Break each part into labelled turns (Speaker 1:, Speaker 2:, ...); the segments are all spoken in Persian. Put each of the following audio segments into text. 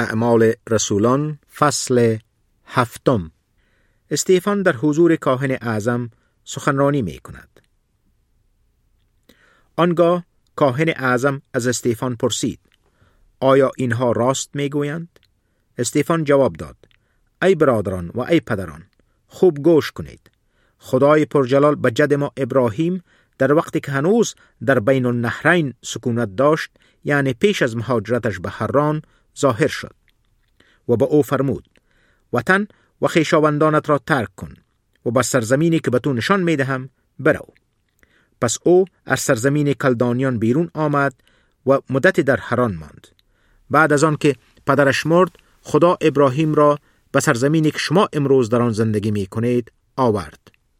Speaker 1: اعمال رسولان فصل 7. استیفان در حضور کاهن اعظم سخنرانی می کند. آنگاه کاهن اعظم از استیفان پرسید: آیا اینها راست می گویند؟ استیفان جواب داد: ای برادران و ای پدران، خوب گوش کنید. خدای پرجلال به جد ما ابراهیم در وقتی که هنوز در بین النهرین سکونت داشت، یعنی پیش از مهاجرتش به حران، ظاهر شد و به او فرمود: وطن و خویشاوندانت را ترک کن و به سرزمینی که به تو نشان می دهم برو. پس او از سرزمین کلدانیان بیرون آمد و مدتی در حران ماند. بعد از آن که پدرش مرد، خدا ابراهیم را به سرزمینی که شما امروز در آن زندگی می کنید آورد.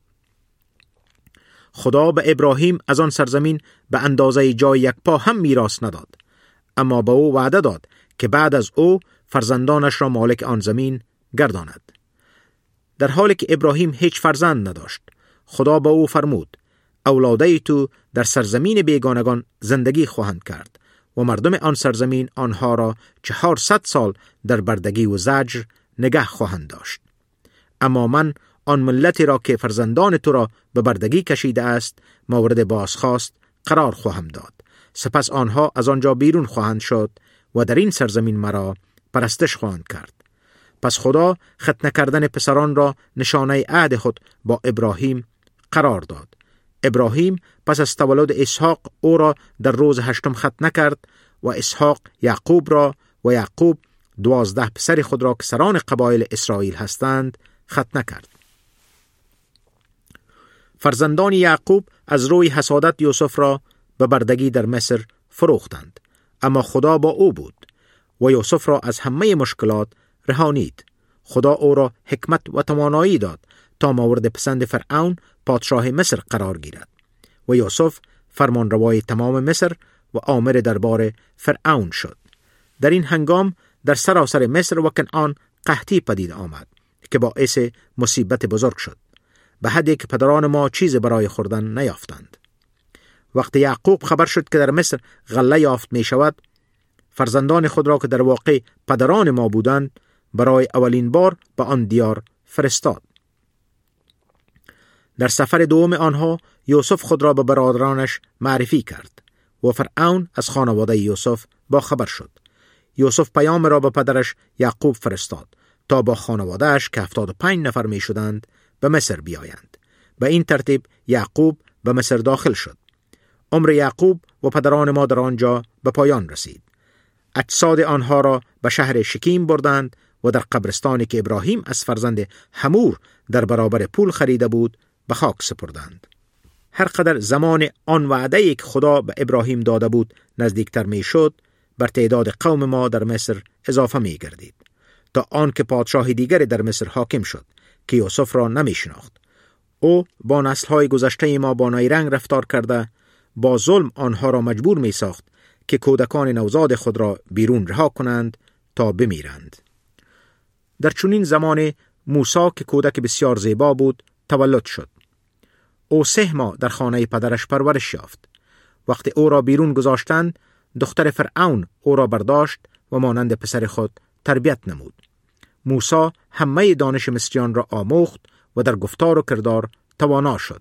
Speaker 1: خدا به ابراهیم از آن سرزمین به اندازه جای یک پا هم میراث نداد، اما به او وعده داد که بعد از او فرزندانش را مالک آن زمین گرداند. در حالی که ابراهیم هیچ فرزند نداشت، خدا به او فرمود: اولادای تو در سرزمین بیگانگان زندگی خواهند کرد و مردم آن سرزمین آنها را 400 سال در بردگی و زجر نگه خواهند داشت. اما من آن ملتی را که فرزندان تو را به بردگی کشیده است مورد بازخواست قرار خواهم داد. سپس آنها از آنجا بیرون خواهند شد و در این سرزمین مرا پرستش خواهند کرد. پس خدا ختنه کردن پسران را نشانه عهد خود با ابراهیم قرار داد. ابراهیم پس از تولد اسحاق او را در روز 8 ختنه کرد و اسحاق یعقوب را و یعقوب 12 پسر خود را که سران قبایل اسرائیل هستند ختنه کرد. فرزندان یعقوب از روی حسادت یوسف را به بردگی در مصر فروختند، اما خدا با او بود و یوسف را از همه مشکلات رهانید. خدا او را حکمت و توانایی داد تا مورد پسند فرعون پادشاه مصر قرار گیرد و یوسف فرمانروای تمام مصر و آمر دربار فرعون شد. در این هنگام در سراسر مصر و کنعان قحطی پدید آمد که باعث مصیبت بزرگ شد، به حدی که پدران ما چیز برای خوردن نیافتند. وقتی یعقوب خبر شد که در مصر غله یافت می شود، فرزندان خود را که در واقع پدران ما بودند برای اولین بار به آن دیار فرستاد. در سفر دوم آنها یوسف خود را به برادرانش معرفی کرد و فرعون از خانواده یوسف با خبر شد. یوسف پیام را به پدرش یعقوب فرستاد تا با خانوادهش که 75 نفر می شدند به مصر بیایند. به این ترتیب یعقوب به مصر داخل شد. عمر یعقوب و پدران ما در آنجا به پایان رسید. اجساد آنها را به شهر شکیم بردند و در قبرستانی که ابراهیم از فرزند حمور در برابر پول خریده بود به خاک سپردند. هر قدر زمان آن وعده‌ای که خدا به ابراهیم داده بود نزدیکتر می شد، بر تعداد قوم ما در مصر اضافه می گردید، تا آن که پادشاه دیگری در مصر حاکم شد که یوسف را نمی شناخت. او با نسل‌های گذشته ما با نیرنگ رفتار کرده، با ظلم آنها را مجبور می ساخت که کودکان نوزاد خود را بیرون رها کنند تا بمیرند. در چنین زمان موسی که کودک بسیار زیبا بود تولد شد. او 3 ماه در خانه پدرش پرورش یافت. وقتی او را بیرون گذاشتند، دختر فرعون او را برداشت و مانند پسر خود تربیت نمود. موسی همه دانش مصریان را آموخت و در گفتار و کردار توانا شد.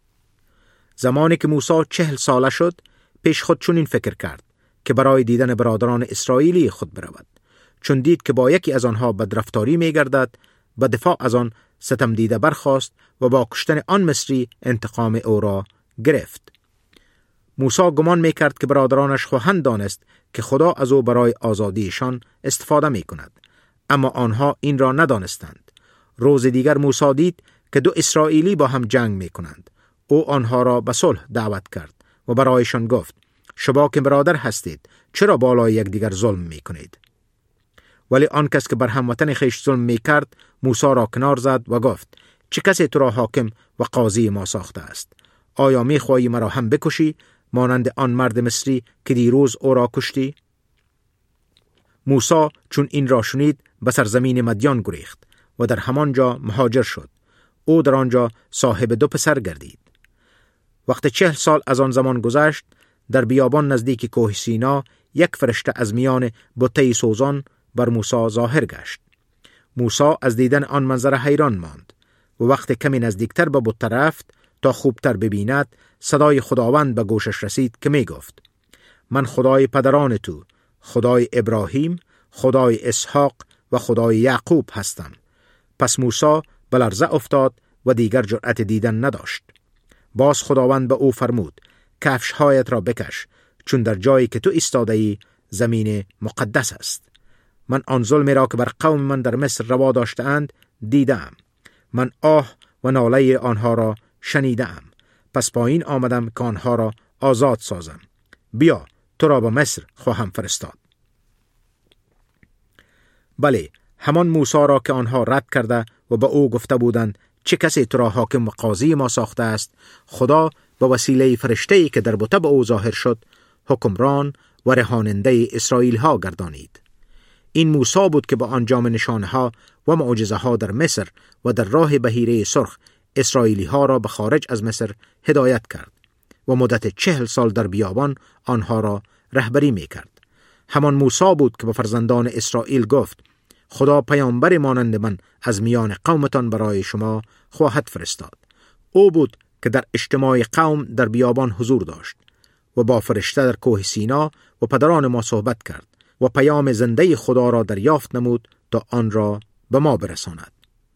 Speaker 1: زمانی که موسی 40 ساله شد، پیش خود چنین فکر کرد که برای دیدن برادران اسرائیلی خود برود. چون دید که با یکی از آنها بدرفتاری می گردد، به دفاع از آن ستم دیده برخاست و با کشتن آن مصری انتقام او را گرفت. موسی گمان می کرد که برادرانش خواهند دانست که خدا از او برای آزادیشان استفاده می کند، اما آنها این را ندانستند. روز دیگر موسی دید که 2 اسرائیلی با هم جنگ می کنند. او آنها را به صلح دعوت کرد و برایشان گفت: شما که برادر هستید، چرا بالای یکدیگر ظلم می کنید؟ ولی آن کس که بر هموطن خویش ظلم می کرد موسی را کنار زد و گفت: چه کسی تو را حاکم و قاضی ما ساخته است؟ آیا می خواهی مرا هم بکشی مانند آن مرد مصری که دیروز او را کشتی؟ موسی چون این را شنید به سرزمین مدین گریخت و در همانجا مهاجر شد. او در آنجا صاحب 2 پسر گردید. وقتی 40 سال از آن زمان گذشت، در بیابان نزدیک کوه سینا یک فرشته از میان بته سوزان بر موسی ظاهر گشت. موسی از دیدن آن منظر حیران ماند و وقت کمی نزدیکتر به بت رفت تا خوبتر ببیند، صدای خداوند به گوشش رسید که می گفت: من خدای پدران تو، خدای ابراهیم، خدای اسحاق و خدای یعقوب هستم. پس موسی به لرزه افتاد و دیگر جرأت دیدن نداشت. باز خداوند به او فرمود: کفش‌هایت را بکش، چون در جایی که تو ایستاده‌ای زمین مقدس است. من آن ظلمی را که بر قوم من در مصر روا داشته‌اند دیدم. من آه و ناله آنها را شنیدم. پس پایین آمدم که آنها را آزاد سازم. بیا، تو را به مصر خواهم فرستاد. بله، همان موسی را که آنها رد کرده و به او گفته بودند: چه کسی تو را حاکم و قاضی ما ساخته است؟ خدا به وسیله فرشته‌ای که در بت به او ظاهر شد حکمران و رهاننده اسرائیل ها گردانید. این موسی بود که با انجام نشانها و معجزه ها در مصر و در راه بحیره سرخ اسرائیلی ها را به خارج از مصر هدایت کرد و مدت 40 سال در بیابان آنها را رهبری می کرد. همان موسی بود که به فرزندان اسرائیل گفت: خدا پیامبر مانند من از میان قومتان برای شما خواهد فرستاد. او بود که در اجتماع قوم در بیابان حضور داشت و با فرشته در کوه سینا و پدران ما صحبت کرد و پیام زنده خدا را دریافت نمود تا آن را به ما برساند.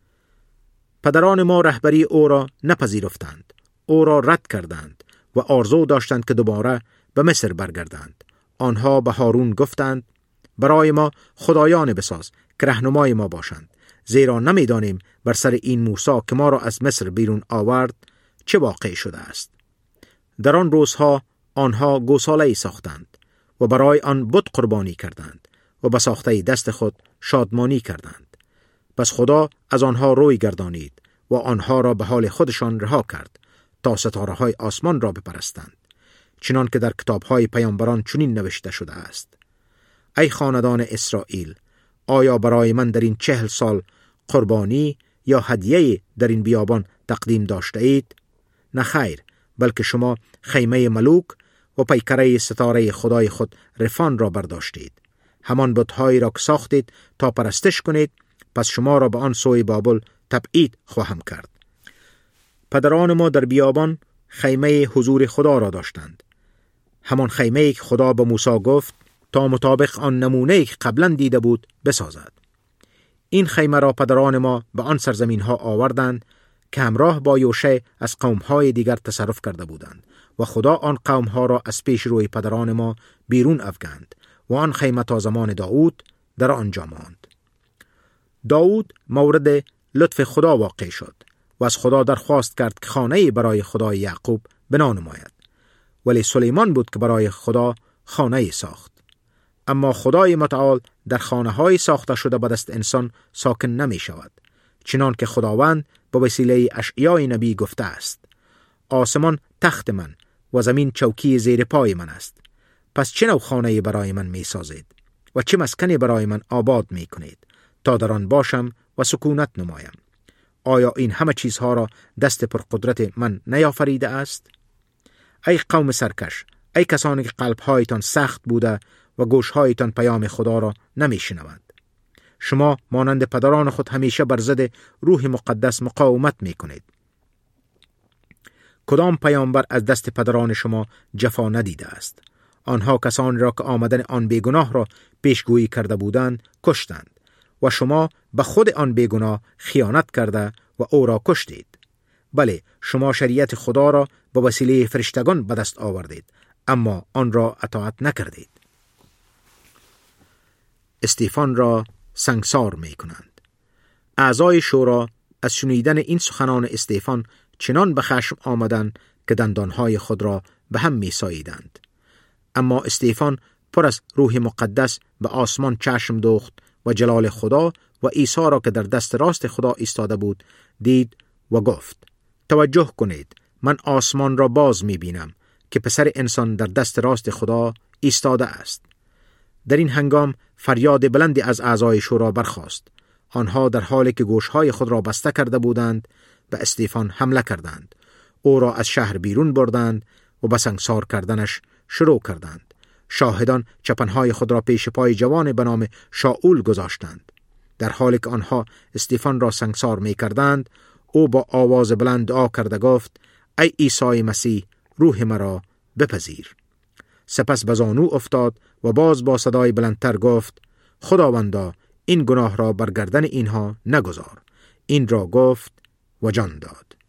Speaker 1: پدران ما رهبری او را نپذیرفتند، او را رد کردند و آرزو داشتند که دوباره به مصر برگردند. آنها به هارون گفتند: برای ما خدایان بساز که رهنمای ما باشند، زیرا نمیدانیم بر سر این موسی که ما را از مصر بیرون آورد چه واقع شده است. در آن روزها آنها گوساله‌ای ساختند و برای آن بت قربانی کردند و به ساخته دست خود شادمانی کردند. پس خدا از آنها روی گردانید و آنها را به حال خودشان رها کرد تا ستاره های آسمان را بپرستند، چنان که در کتاب های پیامبران چنین نوشته شده است: ای خاندان اسرائیل، آیا برای من در این 40 سال قربانی یا هدیه در این بیابان تقدیم داشته اید؟ نه خیر، بلکه شما خیمه ملوک و پیکره ستاره خدای خود رفان را برداشتید، همان بت‌هایی را که ساختید تا پرستش کنید. پس شما را به آن سوی بابل تبعید خواهم کرد. پدران ما در بیابان خیمه حضور خدا را داشتند، همان خیمه‌ای که خدا به موسی گفت تا مطابق آن نمونه‌ای که قبلا دیده بود بسازد. این خیمه را پدران ما به آن سرزمین ها آوردند که همراه با یوشع از قوم های دیگر تصرف کرده بودند و خدا آن قوم ها را از پیش روی پدران ما بیرون افکند و آن خیمه تا زمان داود در آنجا ماند. داود مورد لطف خدا واقع شد و از خدا درخواست کرد که خانه‌ای برای خدای یعقوب بنا نماید، ولی سلیمان بود که برای خدا خانه‌ای ساخت. اما خدای متعال در خانه‌های ساخته شده به دست انسان ساکن نمی شود، چنان که خداوند با وسیله اشعیای نبی گفته است: آسمان تخت من و زمین چوکی زیر پای من است. پس چه نوع خانه‌ای برای من می سازید و چه مسکنی برای من آباد می کنید تا در آن باشم و سکونت نمایم؟ آیا این همه چیزها را دست پرقدرت من نیافریده است؟ ای قوم سرکش، ای کسانی که قلب‌هایتان سخت بوده و گوش‌هایتان پیام خدا را نمی‌شنوند. شما مانند پدران خود همیشه بر ضد روح مقدس مقاومت می‌کنید. کدام پیامبر از دست پدران شما جفا ندیده است؟ آنها کسانی را که آمدن آن بیگناه را پیشگویی کرده بودند کشتند و شما به خود آن بیگناه خیانت کرده و او را کشتید. بله، شما شریعت خدا را به وسیله فرشتگان به دست آوردید، اما آن را اطاعت نکردید. استیفان را سنگسار می کنند. اعضای شورا از شنیدن این سخنان استیفان چنان به خشم آمدند که دندانهای خود را به هم می ساییدند. اما استیفان پر از روح مقدس به آسمان چشم دوخت و جلال خدا و عیسی را که در دست راست خدا ایستاده بود دید و گفت: توجه کنید، من آسمان را باز می بینم که پسر انسان در دست راست خدا ایستاده است. در این هنگام فریاد بلندی از اعضای شورا برخاست. آنها در حالی که گوشهای خود را بسته کرده بودند به استیفان حمله کردند. او را از شهر بیرون بردند و به سنگسار کردنش شروع کردند. شاهدان چپنهای خود را پیش پای جوان به نام شاول گذاشتند. در حالی که آنها استفان را سنگسار می کردند، او با آواز بلند دعا کرده گفت: ای عیسی مسیح، روح مرا بپذیر. سپس به زانو افتاد و باز با صدای بلندتر گفت: خداوندا، این گناه را بر گردن اینها نگذار. این را گفت و جان داد.